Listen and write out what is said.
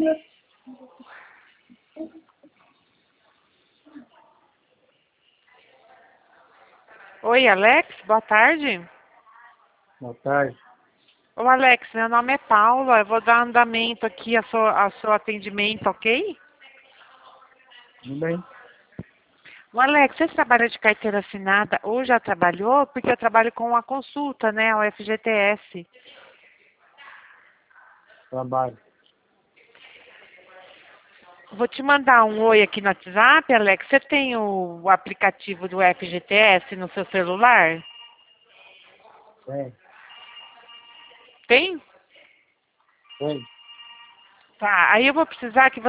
Oi, Alex, boa tarde. Boa tarde. Ô, Alex, meu nome é Paula, eu vou dar andamento aqui ao seu atendimento, ok? Tudo bem? O Alex, você trabalha de carteira assinada ou já trabalhou? Porque eu trabalho com a consulta, né, o FGTS. Trabalho. Vou te mandar um oi aqui no WhatsApp, Alex. Você tem o aplicativo do FGTS no seu celular? Tem. Tem? Tem. Tá, aí eu vou precisar que